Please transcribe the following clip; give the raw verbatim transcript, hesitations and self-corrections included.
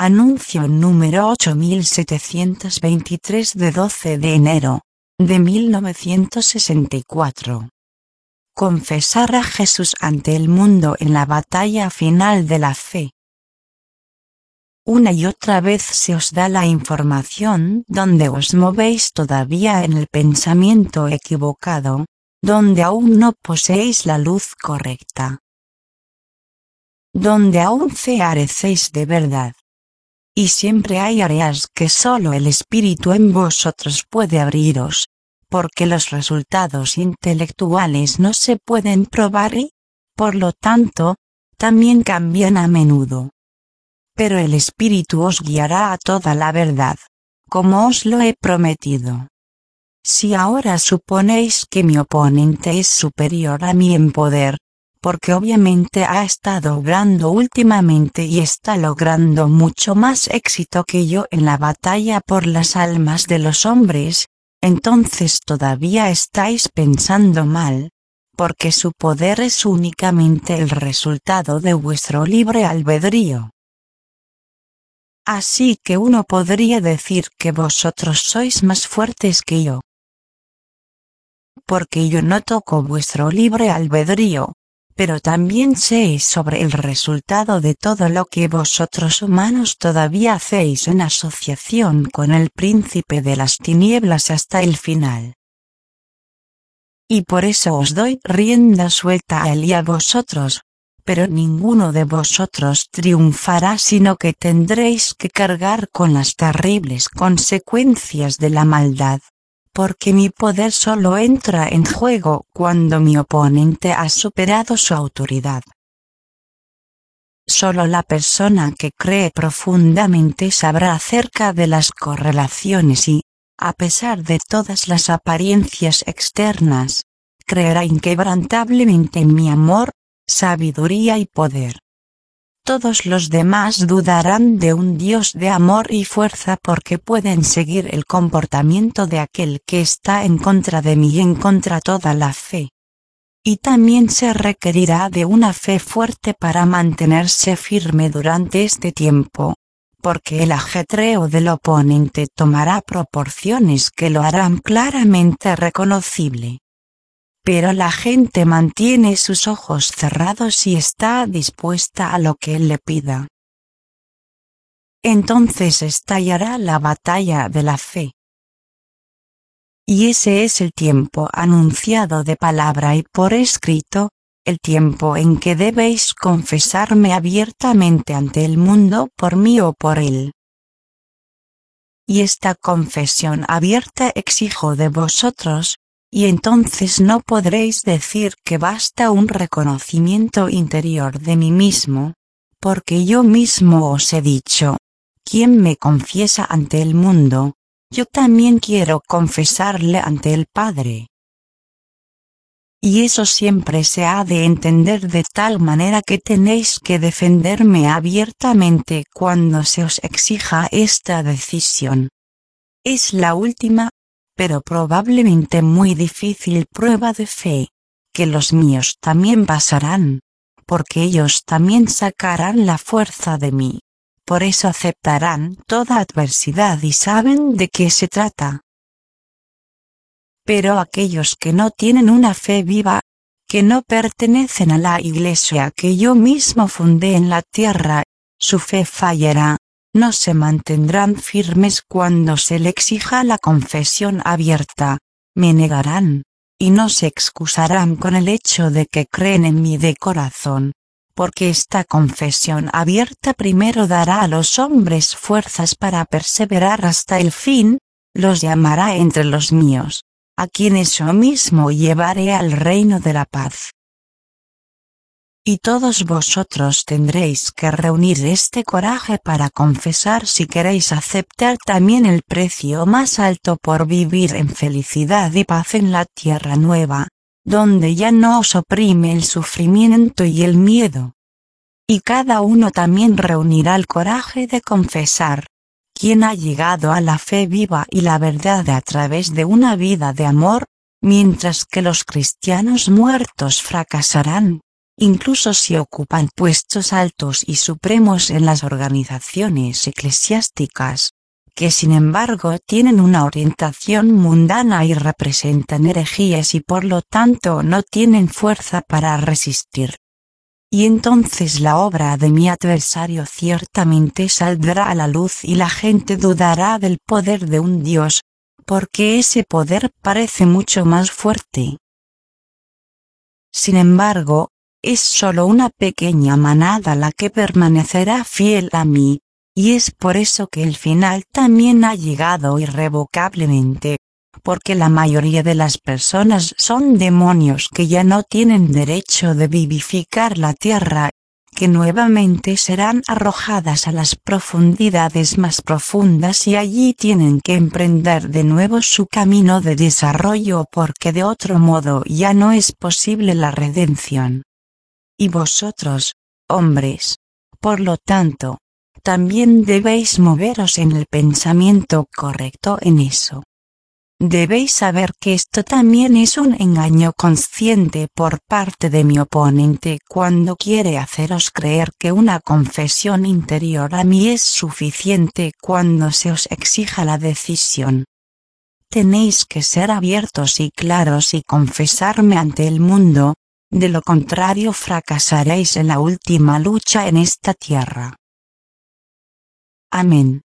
Anuncio número ocho mil setecientos veintitrés de doce de enero de mil novecientos sesenta y cuatro. Confesar a Jesús ante el mundo en la batalla final de la fe. Una y otra vez se os da la información donde os movéis todavía en el pensamiento equivocado, donde aún no poseéis la luz correcta, donde aún carecéis de verdad. Y siempre hay áreas que solo el Espíritu en vosotros puede abriros, porque los resultados intelectuales no se pueden probar y, por lo tanto, también cambian a menudo. Pero el Espíritu os guiará a toda la verdad, como os lo he prometido. Si ahora suponéis que mi oponente es superior a mí en poder, porque obviamente ha estado obrando últimamente y está logrando mucho más éxito que yo en la batalla por las almas de los hombres, entonces todavía estáis pensando mal, porque su poder es únicamente el resultado de vuestro libre albedrío. Así que uno podría decir que vosotros sois más fuertes que yo, porque yo no toco vuestro libre albedrío, pero también sé sobre el resultado de todo lo que vosotros humanos todavía hacéis en asociación con el príncipe de las tinieblas hasta el final. Y por eso os doy rienda suelta a él y a vosotros, pero ninguno de vosotros triunfará sino que tendréis que cargar con las terribles consecuencias de la maldad. Porque mi poder solo entra en juego cuando mi oponente ha superado su autoridad. Solo la persona que cree profundamente sabrá acerca de las correlaciones y, a pesar de todas las apariencias externas, creerá inquebrantablemente en mi amor, sabiduría y poder. Todos los demás dudarán de un Dios de amor y fuerza porque pueden seguir el comportamiento de aquel que está en contra de mí y en contra toda la fe. Y también se requerirá de una fe fuerte para mantenerse firme durante este tiempo, porque el ajetreo del oponente tomará proporciones que lo harán claramente reconocible. Pero la gente mantiene sus ojos cerrados y está dispuesta a lo que él le pida. Entonces estallará la batalla de la fe. Y ese es el tiempo anunciado de palabra y por escrito, el tiempo en que debéis confesarme abiertamente ante el mundo por mí o por él. Y esta confesión abierta exijo de vosotros, y entonces no podréis decir que basta un reconocimiento interior de mí mismo, porque yo mismo os he dicho, quien me confiesa ante el mundo, yo también quiero confesarle ante el Padre. Y eso siempre se ha de entender de tal manera que tenéis que defenderme abiertamente cuando se os exija esta decisión. Es la última, pero probablemente muy difícil prueba de fe, que los míos también pasarán, porque ellos también sacarán la fuerza de mí, por eso aceptarán toda adversidad y saben de qué se trata. Pero aquellos que no tienen una fe viva, que no pertenecen a la iglesia que yo mismo fundé en la tierra, su fe fallará. No se mantendrán firmes cuando se le exija la confesión abierta, me negarán, y no se excusarán con el hecho de que creen en mí de corazón, porque esta confesión abierta primero dará a los hombres fuerzas para perseverar hasta el fin, los llamará entre los míos, a quienes yo mismo llevaré al reino de la paz. Y todos vosotros tendréis que reunir este coraje para confesar si queréis aceptar también el precio más alto por vivir en felicidad y paz en la tierra nueva, donde ya no os oprime el sufrimiento y el miedo. Y cada uno también reunirá el coraje de confesar, quien ha llegado a la fe viva y la verdad a través de una vida de amor, mientras que los cristianos muertos fracasarán. incluso si ocupan puestos altos y supremos en las organizaciones eclesiásticas, que sin embargo tienen una orientación mundana y representan herejías y por lo tanto no tienen fuerza para resistir. Y entonces la obra de mi adversario ciertamente saldrá a la luz y la gente dudará del poder de un Dios, porque ese poder parece mucho más fuerte. Sin embargo, es solo una pequeña manada la que permanecerá fiel a mí, y es por eso que el final también ha llegado irrevocablemente, porque la mayoría de las personas son demonios que ya no tienen derecho de vivificar la tierra, que nuevamente serán arrojadas a las profundidades más profundas y allí tienen que emprender de nuevo su camino de desarrollo porque de otro modo ya no es posible la redención. Y vosotros, hombres, por lo tanto, también debéis moveros en el pensamiento correcto en eso. Debéis saber que esto también es un engaño consciente por parte de mi oponente cuando quiere haceros creer que una confesión interior a mí es suficiente cuando se os exija la decisión. Tenéis que ser abiertos y claros y confesarme ante el mundo, de lo contrario fracasaréis en la última lucha en esta tierra. Amén.